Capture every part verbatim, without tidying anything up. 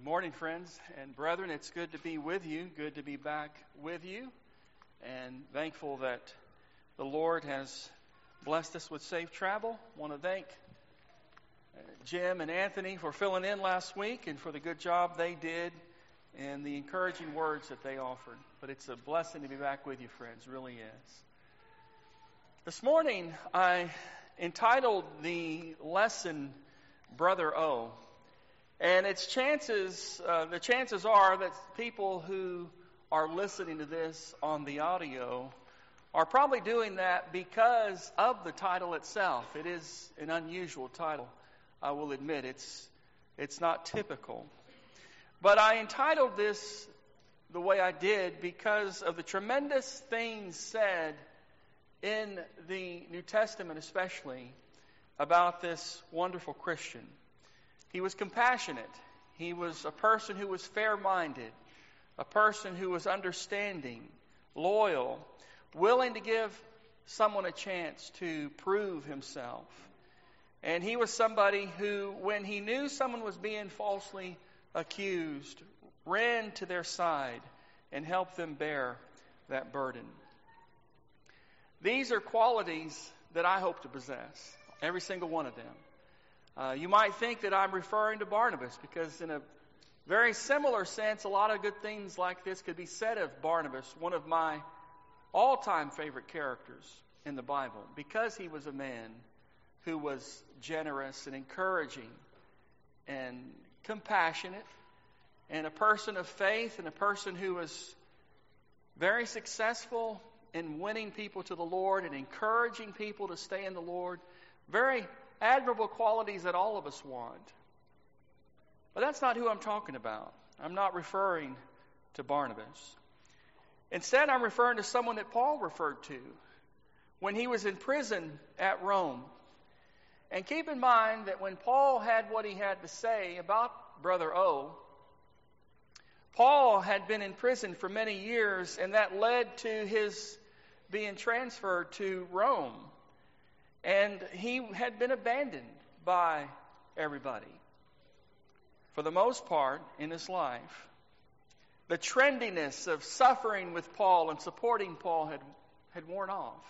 Good morning, friends and brethren. It's good to be with you, good to be back with you, and thankful that the Lord has blessed us with safe travel. I want to thank Jim and Anthony for filling in last week and for the good job they did and the encouraging words that they offered. But it's a blessing to be back with you, friends, it really is. This morning, I entitled the lesson, Brother O. And it's chances, uh, the chances are that people who are listening to this on the audio are probably doing that because of the title itself. It is an unusual title, I will admit. It's, it's not typical. But I entitled this the way I did because of the tremendous things said in the New Testament especially about this wonderful Christian. He was compassionate. He was a person who was fair-minded, a person who was understanding, loyal, willing to give someone a chance to prove himself. And he was somebody who, when he knew someone was being falsely accused, ran to their side and helped them bear that burden. These are qualities that I hope to possess, every single one of them. Uh, you might think that I'm referring to Barnabas because in a very similar sense, a lot of good things like this could be said of Barnabas, one of my all-time favorite characters in the Bible, because he was a man who was generous and encouraging and compassionate and a person of faith and a person who was very successful in winning people to the Lord and encouraging people to stay in the Lord. Very admirable qualities that all of us want. But that's not who I'm talking about. I'm not referring to Barnabas. Instead, I'm referring to someone that Paul referred to when he was in prison at Rome. And keep in mind that when Paul had what he had to say about Brother O, Paul had been in prison for many years, and that led to his being transferred to Rome. And he had been abandoned by everybody for the most part in his life. The trendiness of suffering with Paul and supporting Paul had, had worn off.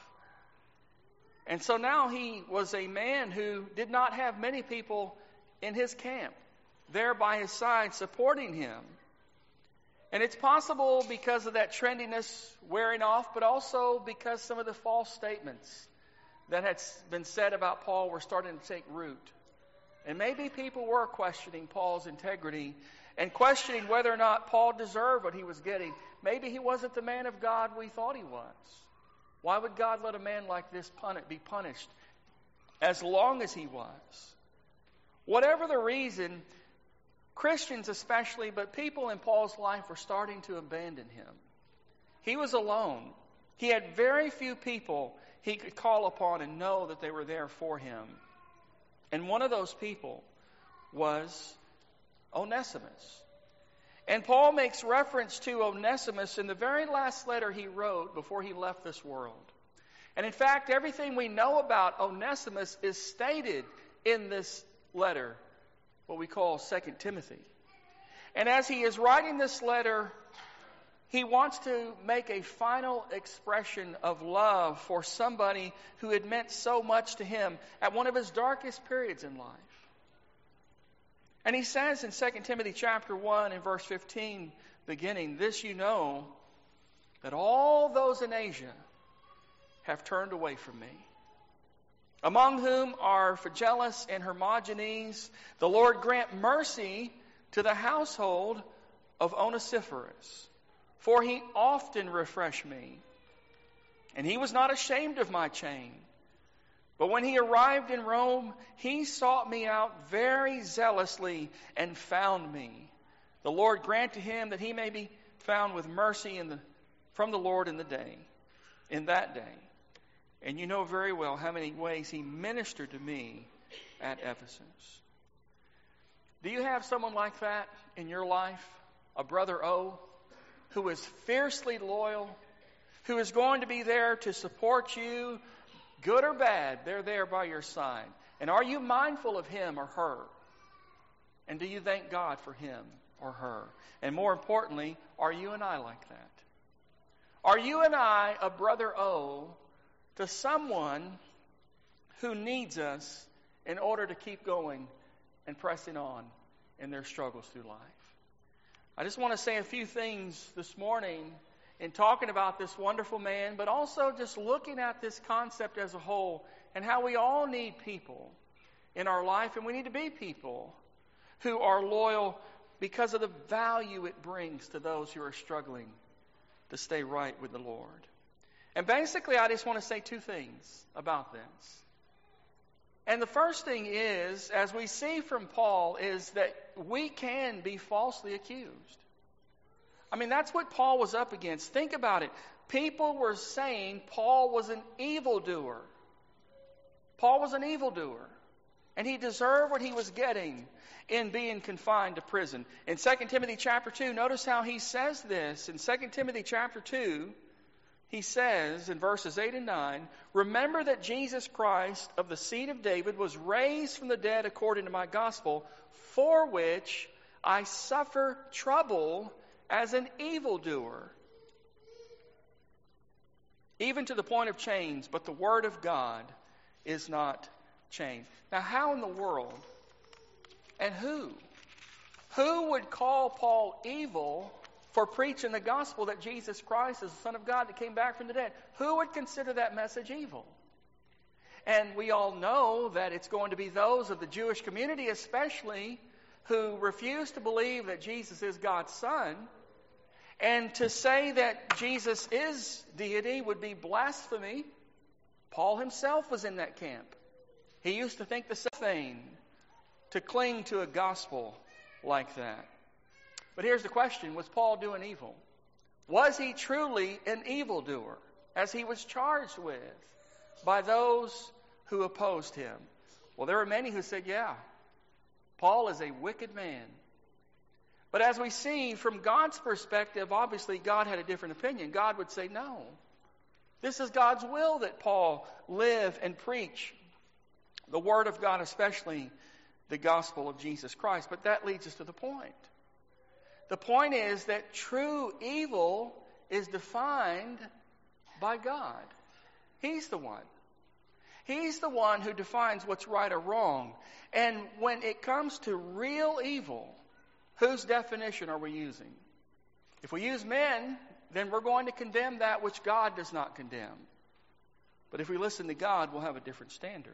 And so now he was a man who did not have many people in his camp there by his side supporting him. And it's possible because of that trendiness wearing off, but also because some of the false statements that had been said about Paul were starting to take root. And maybe people were questioning Paul's integrity and questioning whether or not Paul deserved what he was getting. Maybe he wasn't the man of God we thought he was. Why would God let a man like this be punished as long as he was? Whatever the reason, Christians especially, but people in Paul's life were starting to abandon him. He was alone. He had very few people he could call upon and know that they were there for him. And one of those people was Onesimus. And Paul makes reference to Onesimus in the very last letter he wrote before he left this world. And in fact, everything we know about Onesimus is stated in this letter, what we call Second Timothy. And as he is writing this letter, he wants to make a final expression of love for somebody who had meant so much to him at one of his darkest periods in life. And he says in Second Timothy chapter one and verse fifteen, beginning, "This you know, that all those in Asia have turned away from me, among whom are Phygelus and Hermogenes. The Lord grant mercy to the household of Onesiphorus, for he often refreshed me, and he was not ashamed of my chain. But when he arrived in Rome, he sought me out very zealously and found me. The Lord grant to him that he may be found with mercy in the, from the Lord in the day, in that day. And you know very well how many ways he ministered to me at Ephesus." Do you have someone like that in your life? A Brother O, who is fiercely loyal, who is going to be there to support you, good or bad, they're there by your side. And are you mindful of him or her? And do you thank God for him or her? And more importantly, are you and I like that? Are you and I a brother O to someone who needs us in order to keep going and pressing on in their struggles through life? I just want to say a few things this morning in talking about this wonderful man, but also just looking at this concept as a whole and how we all need people in our life, and we need to be people who are loyal because of the value it brings to those who are struggling to stay right with the Lord. And basically, I just want to say two things about this. And the first thing is, as we see from Paul, is that we can be falsely accused. I mean, that's what Paul was up against. Think about it. People were saying Paul was an evildoer. Paul was an evildoer. And he deserved what he was getting in being confined to prison. In Second Timothy chapter two, notice how he says this. In Second Timothy chapter two, he says in verses eight and nine, "Remember that Jesus Christ of the seed of David was raised from the dead according to my gospel, for which I suffer trouble as an evildoer, even to the point of chains, but the word of God is not changed." Now, how in the world, and who, who would call Paul evil for preaching the gospel that Jesus Christ is the Son of God that came back from the dead? Who would consider that message evil? And we all know that it's going to be those of the Jewish community especially who refuse to believe that Jesus is God's Son. And to say that Jesus is deity would be blasphemy. Paul himself was in that camp. He used to think the same thing, to cling to a gospel like that. But here's the question, was Paul doing evil? Was he truly an evildoer, as he was charged with by those who opposed him? Well, there were many who said, yeah, Paul is a wicked man. But as we see from God's perspective, obviously God had a different opinion. God would say, no, this is God's will that Paul live and preach the Word of God, especially the gospel of Jesus Christ. But that leads us to the point. The point is that true evil is defined by God. He's the one. He's the one who defines what's right or wrong. And when it comes to real evil, whose definition are we using? If we use men, then we're going to condemn that which God does not condemn. But if we listen to God, we'll have a different standard.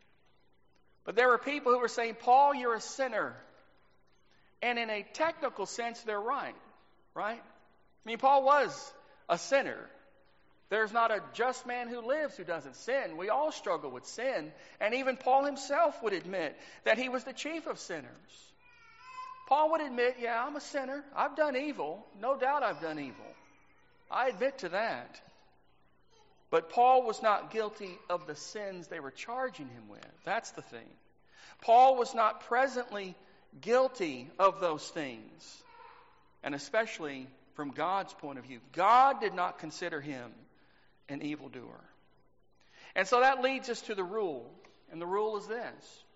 But there were people who were saying, Paul, you're a sinner. And in a technical sense, they're right. Right? I mean, Paul was a sinner. There's not a just man who lives who doesn't sin. We all struggle with sin. And even Paul himself would admit that he was the chief of sinners. Paul would admit, yeah, I'm a sinner. I've done evil. No doubt I've done evil. I admit to that. But Paul was not guilty of the sins they were charging him with. That's the thing. Paul was not presently guilty of those things. And especially from God's point of view. God did not consider him an evildoer. And so that leads us to the rule. And the rule is this.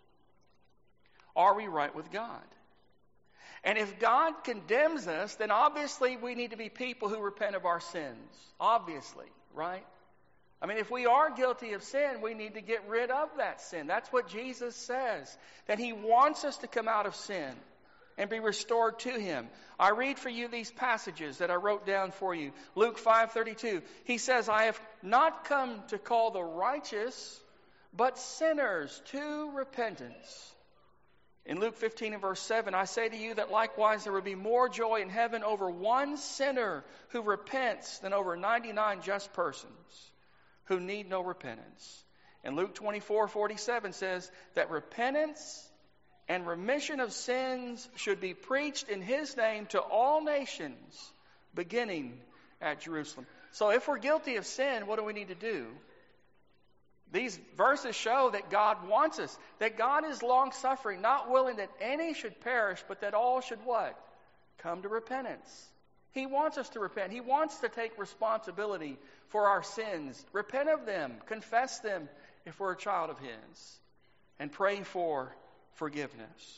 Are we right with God? And if God condemns us, then obviously we need to be people who repent of our sins. Obviously, right? I mean, if we are guilty of sin, we need to get rid of that sin. That's what Jesus says, that he wants us to come out of sin and be restored to him. I read for you these passages that I wrote down for you. Luke five thirty-two. He says, I have not come to call the righteous, but sinners to repentance. In Luke fifteen and verse seven, I say to you that likewise there will be more joy in heaven over one sinner who repents than over ninety-nine just persons who need no repentance. And Luke twenty-four forty-seven says that repentance and remission of sins should be preached in his name to all nations, beginning at Jerusalem. So if we're guilty of sin, what do we need to do? These verses show that God wants us, that God is long-suffering, not willing that any should perish, but that all should what? Come to repentance. He wants us to repent. He wants to take responsibility for our sins. Repent of them. Confess them if we're a child of his. And pray for forgiveness.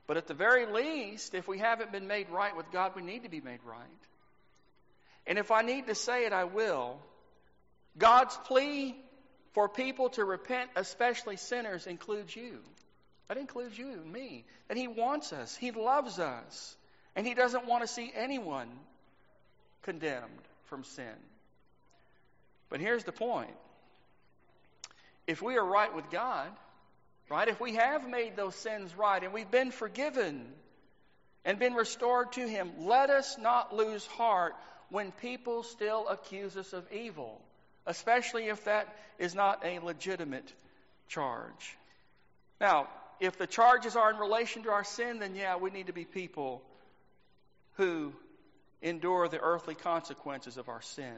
But at the very least, if we haven't been made right with God, we need to be made right. And if I need to say it, I will. God's plea for people to repent, especially sinners, includes you. That includes you and me. That He wants us. He loves us. And He doesn't want to see anyone condemned from sin. But here's the point. If we are right with God, right, if we have made those sins right and we've been forgiven and been restored to Him, let us not lose heart when people still accuse us of evil, especially if that is not a legitimate charge. Now, if the charges are in relation to our sin, then yeah, we need to be people who endure the earthly consequences of our sin.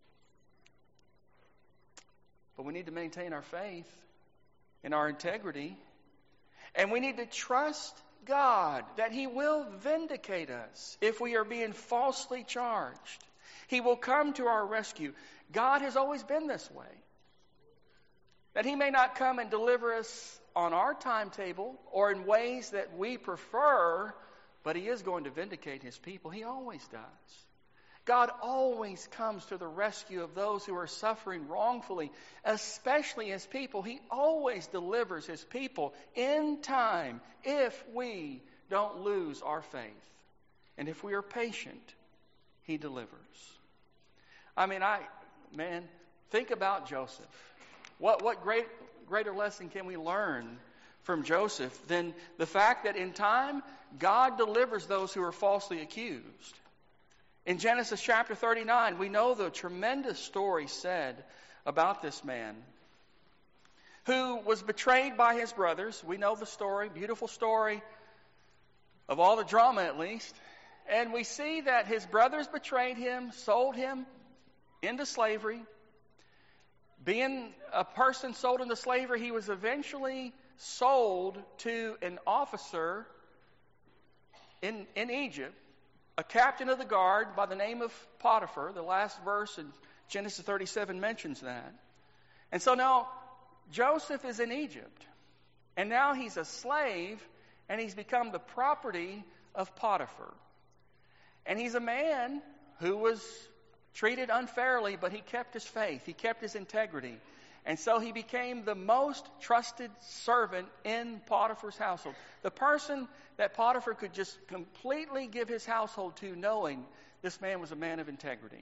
But we need to maintain our faith and our integrity. And we need to trust God that He will vindicate us if we are being falsely charged. He will come to our rescue. God has always been this way. That He may not come and deliver us on our timetable or in ways that we prefer, but He is going to vindicate His people. He always does. God always comes to the rescue of those who are suffering wrongfully, especially His people. He always delivers His people in time if we don't lose our faith. And if we are patient, He delivers. I mean, I, man, think about Joseph. What, what great, greater lesson can we learn from Joseph than the fact that in time, God delivers those who are falsely accused? In Genesis chapter thirty-nine, we know the tremendous story said about this man who was betrayed by his brothers. We know the story, beautiful story of all the drama at least. And we see that his brothers betrayed him, sold him into slavery. Being a person sold into slavery, he was eventually sold to an officer in, in Egypt, a captain of the guard by the name of Potiphar. The last verse in Genesis thirty-seven mentions that. And so now Joseph is in Egypt. And now he's a slave and he's become the property of Potiphar. And he's a man who was treated unfairly, but he kept his faith. He kept his integrity. And so he became the most trusted servant in Potiphar's household. The person that Potiphar could just completely give his household to, knowing this man was a man of integrity.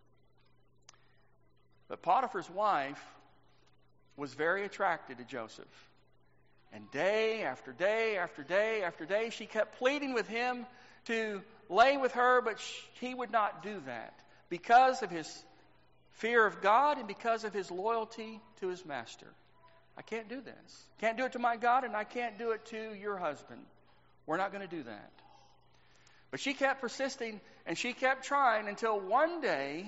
But Potiphar's wife was very attracted to Joseph. And day after day after day after day, she kept pleading with him to lay with her, but he would not do that because of his fear of God and because of his loyalty to his master. I can't do this. Can't do it to my God, and I can't do it to your husband. We're not going to do that. But she kept persisting, and she kept trying until one day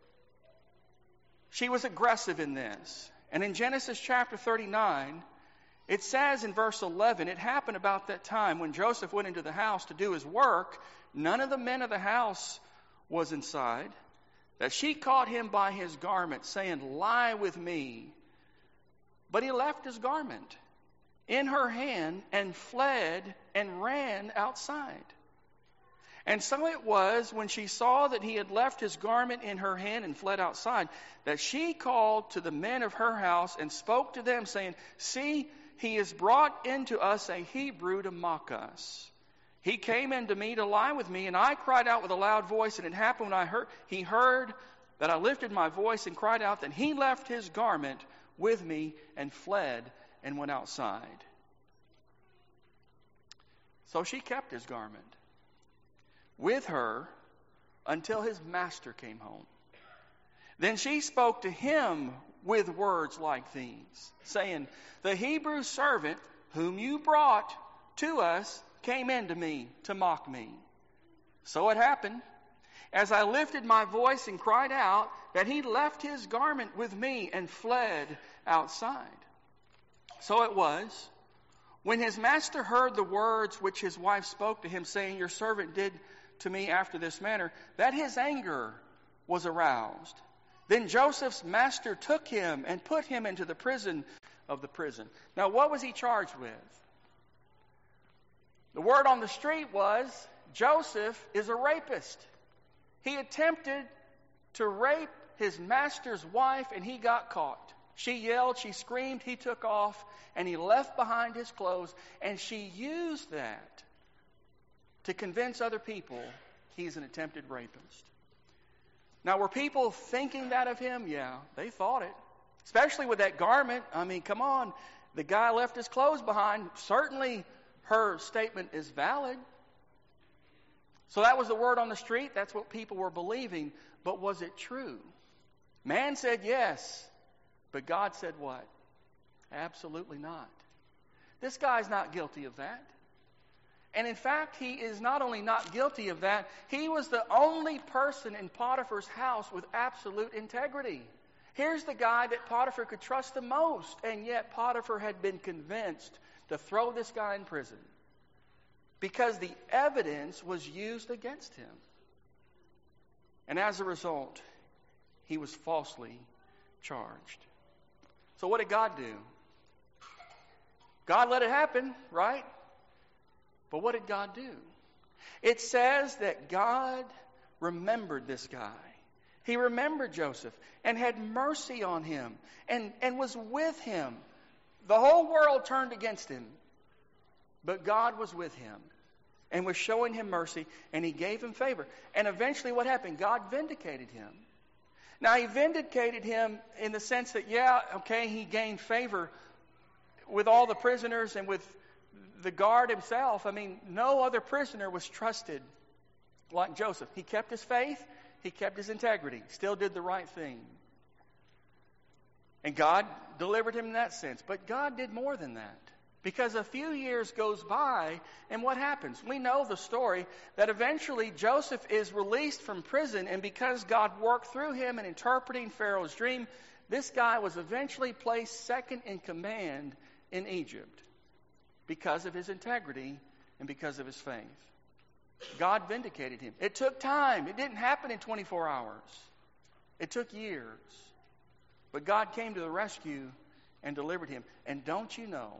she was aggressive in this. And in Genesis chapter thirty-nine, it says in verse eleven, it happened about that time when Joseph went into the house to do his work, none of the men of the house was inside, that she caught him by his garment, saying, "Lie with me." But he left his garment in her hand and fled and ran outside. And so it was, when she saw that he had left his garment in her hand and fled outside, that she called to the men of her house and spoke to them, saying, "See, he has brought into us a Hebrew to mock us. He came in to me to lie with me, and I cried out with a loud voice, and it happened when I heard, he heard that I lifted my voice and cried out, that he left his garment with me and fled and went outside." So she kept his garment with her until his master came home. Then she spoke to him with words like these, saying, "The Hebrew servant whom you brought to us came in to me to mock me. So it happened, as I lifted my voice and cried out, that he left his garment with me and fled outside. So it was, when his master heard the words which his wife spoke to him, saying, 'Your servant did to me after this manner,' that his anger was aroused. Then Joseph's master took him and put him into the prison of the prison." Now, what was he charged with? The word on the street was, Joseph is a rapist. He attempted to rape his master's wife, and he got caught. She yelled, she screamed, he took off, and he left behind his clothes, and she used that to convince other people he's an attempted rapist. Now, were people thinking that of him? Yeah, they thought it. Especially with that garment. I mean, come on. The guy left his clothes behind. Certainly, her statement is valid. So that was the word on the street. That's what people were believing. But was it true? Man said yes. But God said what? Absolutely not. This guy's not guilty of that. And in fact, he is not only not guilty of that, he was the only person in Potiphar's house with absolute integrity. Here's the guy that Potiphar could trust the most, and yet Potiphar had been convinced to throw this guy in prison because the evidence was used against him. And as a result, he was falsely charged. So what did God do? God let it happen, right? But what did God do? It says that God remembered this guy. He remembered Joseph and had mercy on him and, and was with him. The whole world turned against him, but God was with him and was showing him mercy, and he gave him favor. And eventually what happened? God vindicated him. Now, he vindicated him in the sense that, yeah, okay, he gained favor with all the prisoners and with the guard himself. I mean, no other prisoner was trusted like Joseph. He kept his faith. He kept his integrity. Still did the right thing. And God delivered him in that sense. But God did more than that. Because a few years goes by, and what happens? We know the story that eventually Joseph is released from prison, and because God worked through him in interpreting Pharaoh's dream, this guy was eventually placed second in command in Egypt because of his integrity and because of his faith. God vindicated him. It took time. It didn't happen in twenty-four hours. It took years. But God came to the rescue and delivered him. And don't you know,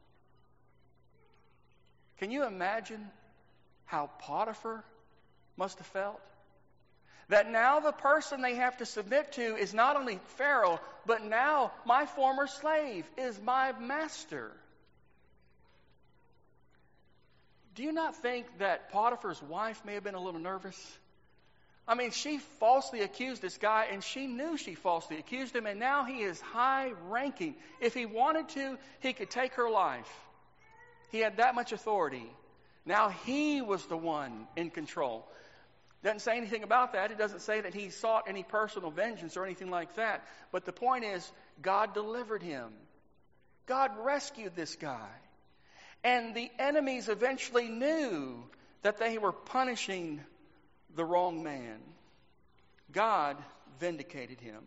can you imagine how Potiphar must have felt? That now the person they have to submit to is not only Pharaoh, but now my former slave is my master. Do you not think that Potiphar's wife may have been a little nervous? I mean, she falsely accused this guy, and she knew she falsely accused him, and now he is high-ranking. If he wanted to, he could take her life. He had that much authority. Now he was the one in control. Doesn't say anything about that. It doesn't say that he sought any personal vengeance or anything like that. But the point is, God delivered him. God rescued this guy. And the enemies eventually knew that they were punishing the wrong man. God vindicated him.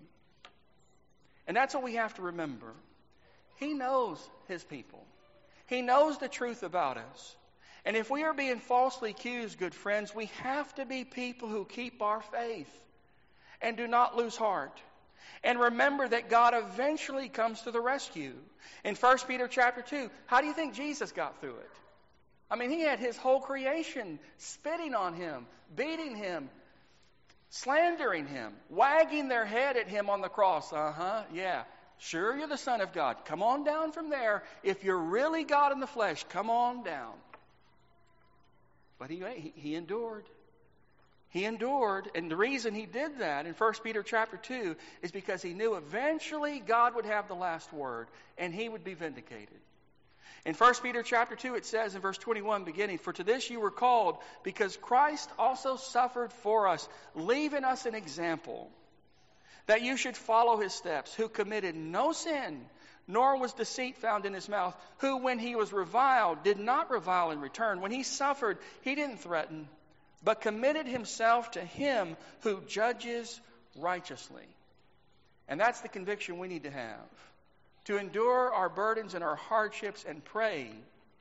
And that's what we have to remember. He knows his people. He knows the truth about us. And if we are being falsely accused, good friends, we have to be people who keep our faith and do not lose heart. And remember that God eventually comes to the rescue. In First Peter chapter two, how do you think Jesus got through it? I mean, he had his whole creation spitting on him, beating him, slandering him, wagging their head at him on the cross. Uh-huh, yeah. Sure, you're the Son of God. Come on down from there. If you're really God in the flesh, come on down. But he, he, he endured. He endured, and the reason he did that in First Peter chapter two is because he knew eventually God would have the last word, and he would be vindicated. In First Peter chapter two, it says in verse twenty-one beginning, "For to this you were called, because Christ also suffered for us, leaving us an example, that you should follow his steps, who committed no sin, nor was deceit found in his mouth, who when he was reviled did not revile in return. When he suffered, he didn't threaten, but committed himself to him who judges righteously." And that's the conviction we need to have. To endure our burdens and our hardships and pray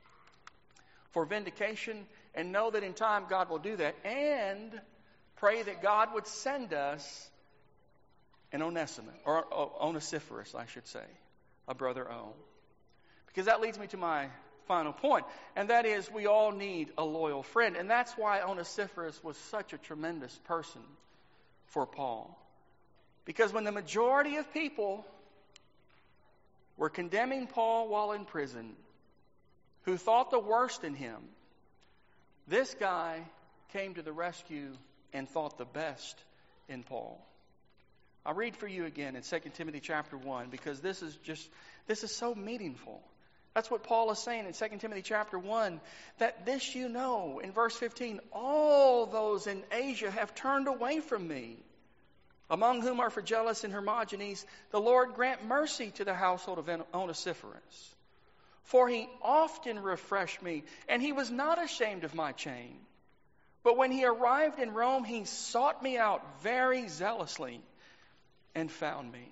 for vindication and know that in time God will do that. And pray that God would send us an Onesimus, or Onesiphorus, I should say, a brother O. Because that leads me to my final point, and that is we all need a loyal friend. And that's why Onesiphorus was such a tremendous person for Paul. Because when the majority of people were condemning Paul while in prison, who thought the worst in him, this guy came to the rescue and thought the best in Paul. I'll read for you again in Second Timothy chapter one, because this is just, this is so meaningful. That's what Paul is saying in Second Timothy chapter one, that this you know, in verse fifteen, all those in Asia have turned away from me, among whom are Phygellus and Hermogenes. The Lord grant mercy to the household of Onesiphorus. For he often refreshed me, and he was not ashamed of my chain. But when he arrived in Rome, he sought me out very zealously and found me.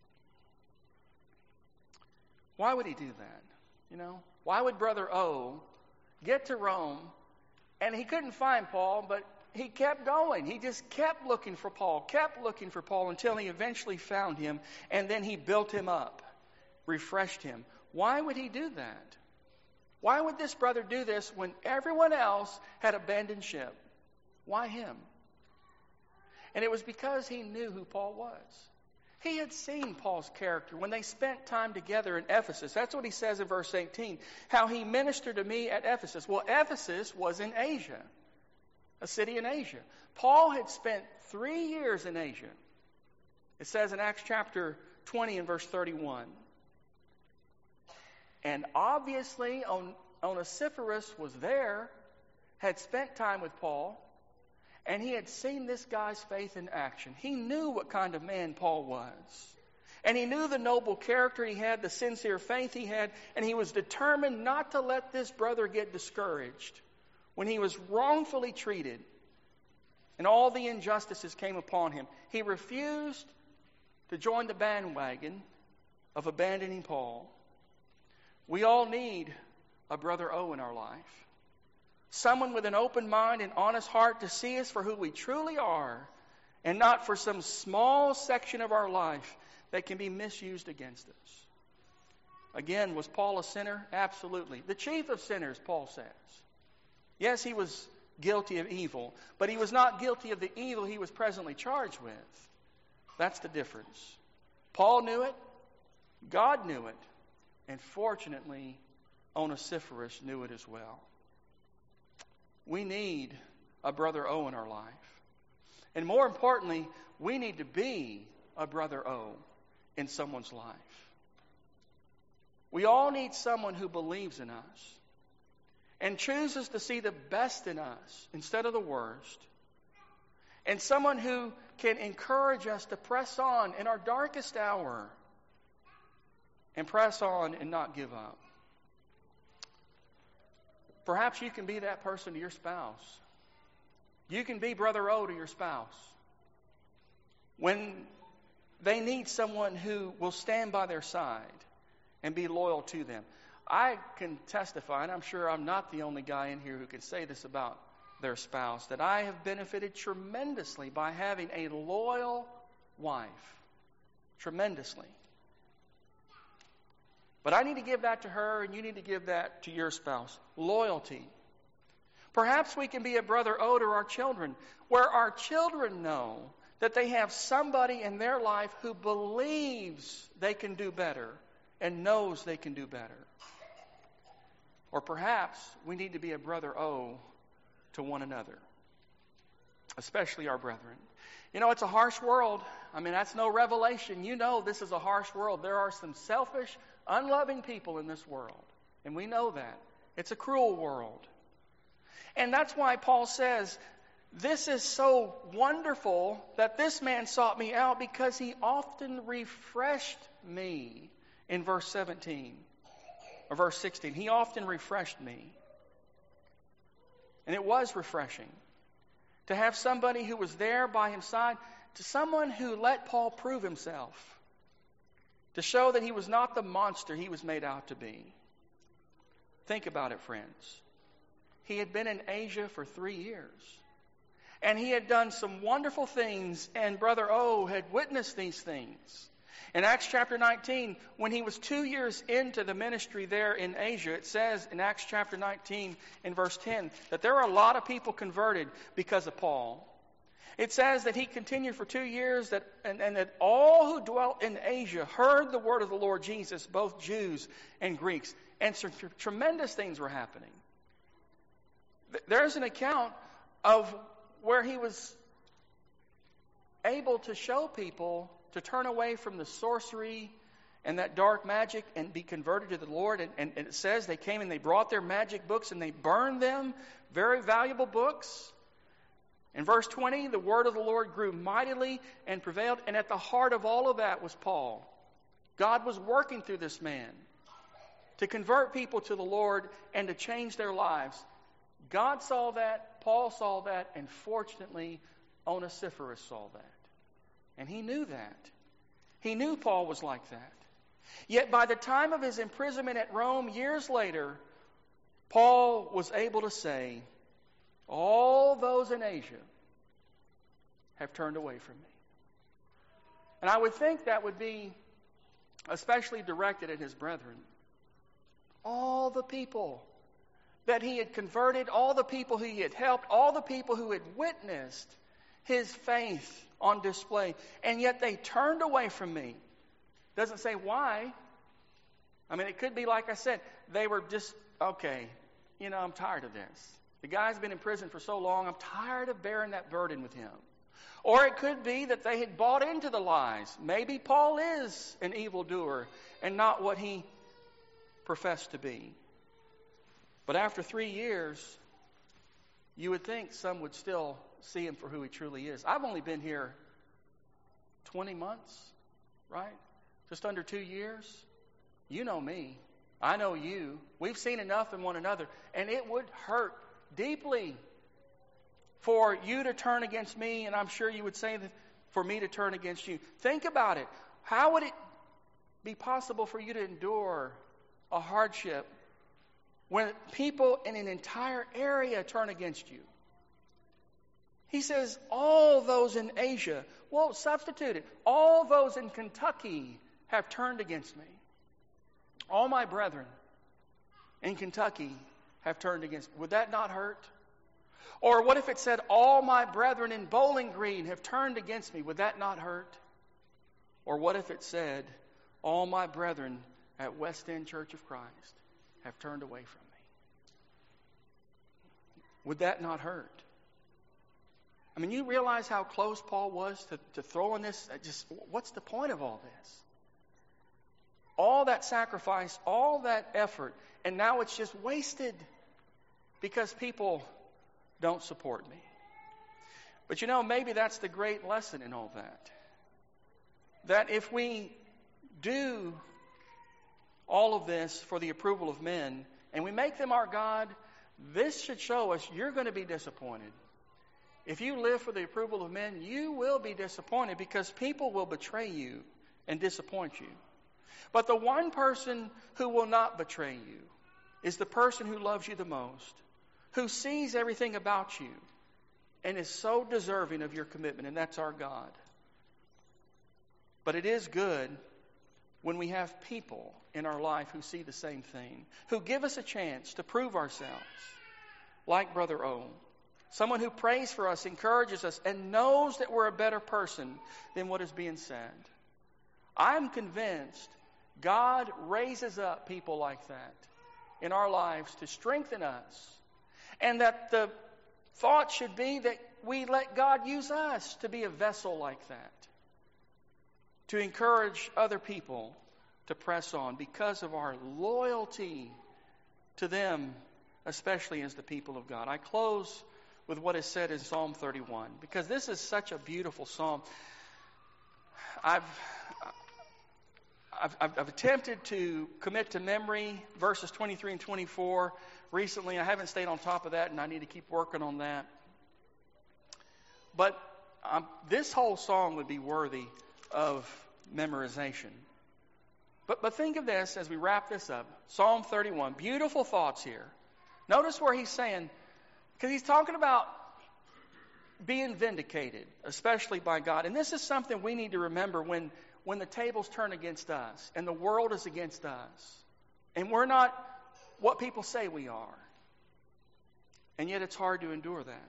Why would he do that? You know, why would Brother O get to Rome, and he couldn't find Paul, but he kept going. He just kept looking for Paul, kept looking for Paul until he eventually found him, and then he built him up, refreshed him. Why would he do that? Why would this brother do this when everyone else had abandoned ship? Why him? And it was because he knew who Paul was. He had seen Paul's character when they spent time together in Ephesus. That's what he says in verse eighteen, how he ministered to me at Ephesus. Well, Ephesus was in Asia, a city in Asia. Paul had spent three years in Asia. It says in Acts chapter twenty and verse thirty-one. And obviously Onesiphorus was there, had spent time with Paul, and he had seen this guy's faith in action. He knew what kind of man Paul was. And he knew the noble character he had, the sincere faith he had, and he was determined not to let this brother get discouraged when he was wrongfully treated and all the injustices came upon him. He refused to join the bandwagon of abandoning Paul. We all need a Brother O in our life. Someone with an open mind and honest heart to see us for who we truly are and not for some small section of our life that can be misused against us. Again, was Paul a sinner? Absolutely. The chief of sinners, Paul says. Yes, he was guilty of evil, but he was not guilty of the evil he was presently charged with. That's the difference. Paul knew it. God knew it. And fortunately, Onesiphorus knew it as well. We need a Brother O in our life. And more importantly, we need to be a Brother O in someone's life. We all need someone who believes in us and chooses to see the best in us instead of the worst. And someone who can encourage us to press on in our darkest hour and press on and not give up. Perhaps you can be that person to your spouse. You can be Brother O to your spouse. When they need someone who will stand by their side and be loyal to them. I can testify, and I'm sure I'm not the only guy in here who can say this about their spouse, that I have benefited tremendously by having a loyal wife. Tremendously. But I need to give that to her, and you need to give that to your spouse. Loyalty. Perhaps we can be a Brother O to our children, where our children know that they have somebody in their life who believes they can do better and knows they can do better. Or perhaps we need to be a Brother O to one another, especially our brethren. You know, it's a harsh world. I mean, that's no revelation. You know this is a harsh world. There are some selfish, unloving people in this world. And we know that. It's a cruel world. And that's why Paul says, this is so wonderful that this man sought me out because he often refreshed me. In verse seventeen, or verse sixteen, he often refreshed me. And it was refreshing to have somebody who was there by his side, to someone who let Paul prove himself, to show that he was not the monster he was made out to be. Think about it, friends. He had been in Asia for three years. And he had done some wonderful things, and Brother O had witnessed these things. In Acts chapter nineteen, when he was two years into the ministry there in Asia, it says in Acts chapter nineteen in verse ten that there were a lot of people converted because of Paul. It says that he continued for two years that, and, and that all who dwelt in Asia heard the word of the Lord Jesus, both Jews and Greeks. And some tr- tremendous things were happening. There's an account of where he was able to show people to turn away from the sorcery and that dark magic and be converted to the Lord. And, and, and it says they came and they brought their magic books and they burned them, very valuable books. In verse twenty, the word of the Lord grew mightily and prevailed. And at the heart of all of that was Paul. God was working through this man to convert people to the Lord and to change their lives. God saw that, Paul saw that, and fortunately, Onesiphorus saw that. And he knew that. He knew Paul was like that. Yet by the time of his imprisonment at Rome, years later, Paul was able to say, all those in Asia have turned away from me. And I would think that would be especially directed at his brethren. All the people that he had converted, all the people who he had helped, all the people who had witnessed his faith on display, and yet they turned away from me. Doesn't say why. I mean, it could be, like I said, they were just, okay, you know, I'm tired of this. The guy's been in prison for so long, I'm tired of bearing that burden with him. Or it could be that they had bought into the lies. Maybe Paul is an evildoer and not what he professed to be. But after three years, you would think some would still see him for who he truly is. I've only been here twenty months, right? Just under two years. You know me. I know you. We've seen enough in one another. And it would hurt deeply for you to turn against me, and I'm sure you would say that for me to turn against you. Think about it. How would it be possible for you to endure a hardship when people in an entire area turn against you? He says, all those in Asia, well, substitute it. All those in Kentucky have turned against me. All my brethren in Kentucky have turned against me. Would that not hurt? Or what if it said, all my brethren in Bowling Green have turned against me? Would that not hurt? Or what if it said, all my brethren at West End Church of Christ have turned away from me? Would that not hurt? I mean, you realize how close Paul was to, to throwing this? Just, what's the point of all this? All that sacrifice, all that effort, and now it's just wasted because people don't support me. But you know, maybe that's the great lesson in all that. That if we do all of this for the approval of men, and we make them our God, this should show us you're going to be disappointed. If you live for the approval of men, you will be disappointed because people will betray you and disappoint you. But the one person who will not betray you is the person who loves you the most, who sees everything about you and is so deserving of your commitment, and that's our God. But it is good when we have people in our life who see the same thing, who give us a chance to prove ourselves, like Brother O. Someone who prays for us, encourages us, and knows that we're a better person than what is being said. I'm convinced God raises up people like that in our lives to strengthen us. And that the thought should be that we let God use us to be a vessel like that. To encourage other people to press on because of our loyalty to them, especially as the people of God. I close with what is said in Psalm thirty-one, because this is such a beautiful psalm. I've, I've, I've attempted to commit to memory verses twenty-three and twenty-four recently. I haven't stayed on top of that, and I need to keep working on that. But um, this whole song would be worthy of memorization. But, but think of this as we wrap this up. Psalm thirty-one, beautiful thoughts here. Notice where he's saying, because he's talking about being vindicated, especially by God. And this is something we need to remember when when the tables turn against us and the world is against us and we're not what people say we are. And yet it's hard to endure that.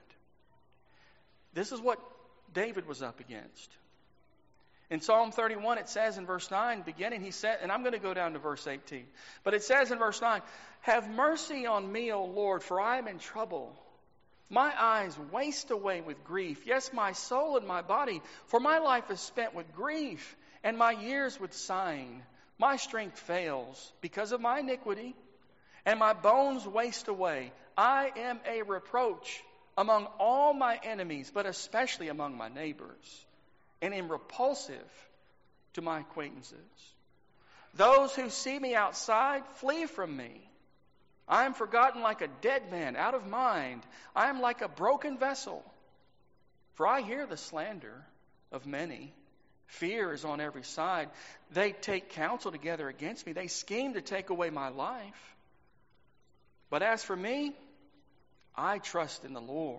This is what David was up against. In Psalm thirty-one, it says in verse nine, beginning, he said, and I'm going to go down to verse eighteen, but it says in verse nine, "Have mercy on me, O Lord, for I am in trouble. My eyes waste away with grief. Yes, my soul and my body, for my life is spent with grief, and my years with sighing. My strength fails because of my iniquity, and my bones waste away. I am a reproach among all my enemies, but especially among my neighbors, and am repulsive to my acquaintances. Those who see me outside flee from me. I am forgotten like a dead man, out of mind. I am like a broken vessel. For I hear the slander of many. Fear is on every side. They take counsel together against me. They scheme to take away my life. But as for me, I trust in the Lord.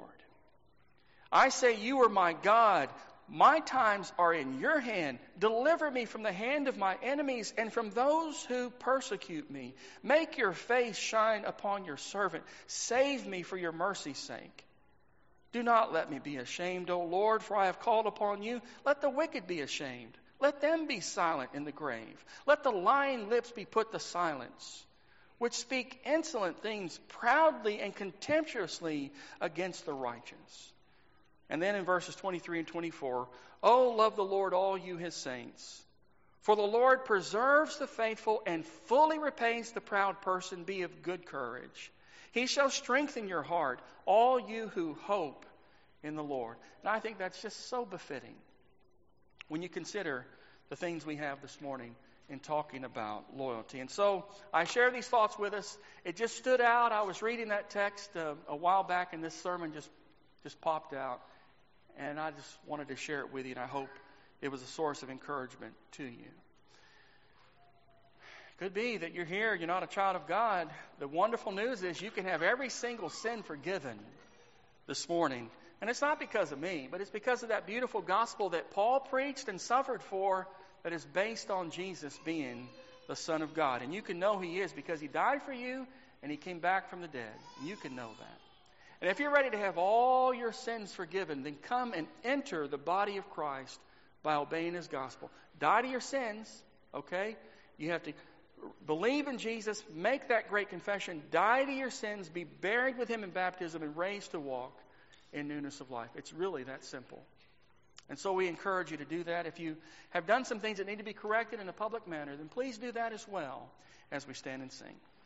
I say, you are my God. My times are in your hand. Deliver me from the hand of my enemies and from those who persecute me. Make your face shine upon your servant. Save me for your mercy's sake. Do not let me be ashamed, O Lord, for I have called upon you. Let the wicked be ashamed. Let them be silent in the grave. Let the lying lips be put to silence, which speak insolent things proudly and contemptuously against the righteous." And then in verses twenty-three and twenty-four, "Oh, love the Lord, all you his saints. For the Lord preserves the faithful and fully repays the proud person. Be of good courage. He shall strengthen your heart, all you who hope in the Lord." And I think that's just so befitting when you consider the things we have this morning in talking about loyalty. And so I share these thoughts with us. It just stood out. I was reading that text uh, a while back, and this sermon just, just popped out. And I just wanted to share it with you, and I hope it was a source of encouragement to you. Could be that you're here, you're not a child of God. The wonderful news is you can have every single sin forgiven this morning. And it's not because of me, but it's because of that beautiful gospel that Paul preached and suffered for, that is based on Jesus being the Son of God. And you can know he is because he died for you and he came back from the dead. And you can know that. And if you're ready to have all your sins forgiven, then come and enter the body of Christ by obeying his gospel. Die to your sins, okay? You have to believe in Jesus, make that great confession, die to your sins, be buried with him in baptism, and raised to walk in newness of life. It's really that simple. And so we encourage you to do that. If you have done some things that need to be corrected in a public manner, then please do that as well as we stand and sing.